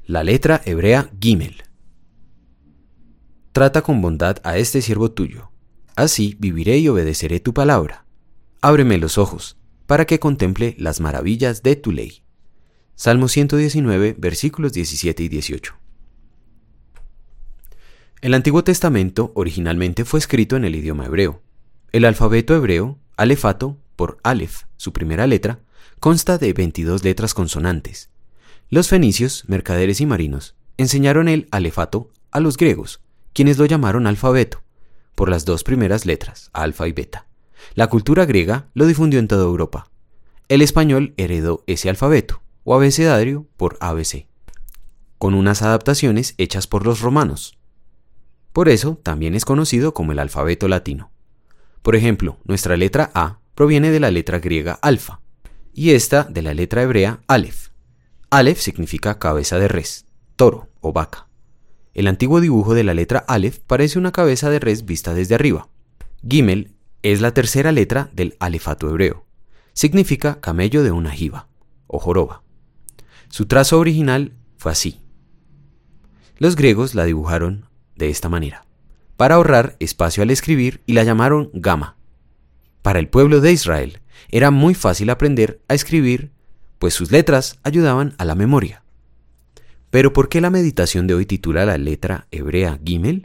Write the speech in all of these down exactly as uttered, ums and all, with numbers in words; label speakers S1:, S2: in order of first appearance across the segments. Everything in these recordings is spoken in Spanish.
S1: La letra hebrea Gimel. Trata con bondad a este siervo tuyo, así viviré y obedeceré tu palabra. Ábreme los ojos, para que contemple las maravillas de tu ley. Salmo ciento diecinueve, versículos diecisiete y dieciocho. El Antiguo Testamento originalmente fue escrito en el idioma hebreo. El alfabeto hebreo, alefato, por Aleph, su primera letra, consta de veintidós letras consonantes. Los fenicios, mercaderes y marinos, enseñaron el alefato a los griegos, quienes lo llamaron alfabeto, por las dos primeras letras, alfa y beta. La cultura griega lo difundió en toda Europa. El español heredó ese alfabeto, o abecedario, por A B C, con unas adaptaciones hechas por los romanos. Por eso también es conocido como el alfabeto latino. Por ejemplo, nuestra letra A proviene de la letra griega alfa, y esta de la letra hebrea Aleph. Aleph significa cabeza de res, toro o vaca. El antiguo dibujo de la letra Aleph parece una cabeza de res vista desde arriba. Gimel es la tercera letra del alefato hebreo. Significa camello de una jiba, o joroba. Su trazo original fue así. Los griegos la dibujaron de esta manera, para ahorrar espacio al escribir, y la llamaron Gama. Para el pueblo de Israel era muy fácil aprender a escribir, pues sus letras ayudaban a la memoria. ¿Pero por qué la meditación de hoy titula la letra hebrea Gimel?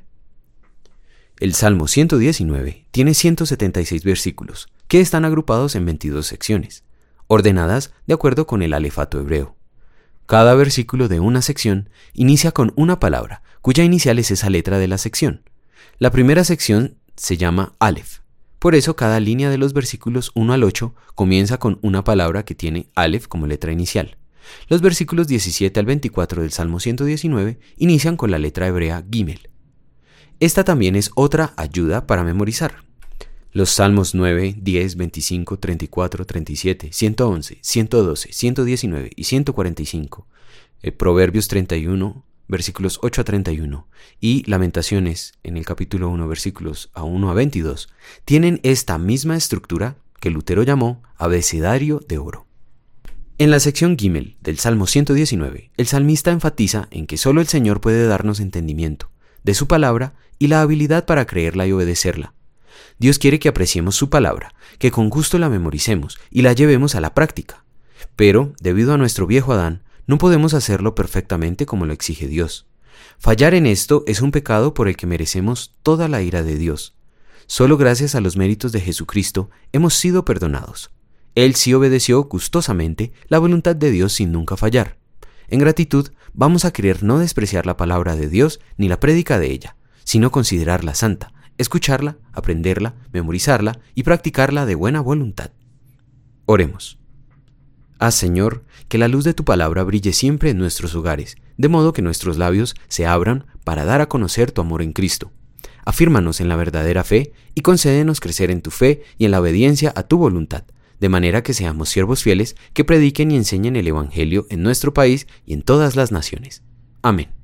S1: El Salmo ciento diecinueve tiene ciento setenta y seis versículos, que están agrupados en veintidós secciones, ordenadas de acuerdo con el alefato hebreo. Cada versículo de una sección inicia con una palabra, cuya inicial es esa letra de la sección. La primera sección se llama Aleph. Por eso cada línea de los versículos uno al ocho comienza con una palabra que tiene Aleph como letra inicial. Los versículos diecisiete al veinticuatro del Salmo ciento diecinueve inician con la letra hebrea Gimel. Esta también es otra ayuda para memorizar. Los Salmos nueve, diez, veinticinco, treinta y cuatro, treinta y siete, ciento once, ciento doce, ciento diecinueve y ciento cuarenta y cinco, eh, Proverbios treinta y uno, versículos ocho a treinta y uno, y Lamentaciones, en el capítulo uno, versículos a uno a veintidós, tienen esta misma estructura que Lutero llamó abecedario de oro. En la sección Gimel del Salmo ciento diecinueve, el salmista enfatiza en que solo el Señor puede darnos entendimiento de su palabra y la habilidad para creerla y obedecerla. Dios quiere que apreciemos su palabra, que con gusto la memoricemos y la llevemos a la práctica. Pero, debido a nuestro viejo Adán, no podemos hacerlo perfectamente como lo exige Dios. Fallar en esto es un pecado por el que merecemos toda la ira de Dios. Solo gracias a los méritos de Jesucristo hemos sido perdonados. Él sí obedeció gustosamente la voluntad de Dios sin nunca fallar. En gratitud, vamos a querer no despreciar la palabra de Dios ni la prédica de ella, sino considerarla santa, escucharla, aprenderla, memorizarla y practicarla de buena voluntad. Oremos. Haz, Señor, que la luz de tu palabra brille siempre en nuestros hogares, de modo que nuestros labios se abran para dar a conocer tu amor en Cristo. Afírmanos en la verdadera fe y concédenos crecer en tu fe y en la obediencia a tu voluntad, de manera que seamos siervos fieles que prediquen y enseñen el Evangelio en nuestro país y en todas las naciones. Amén.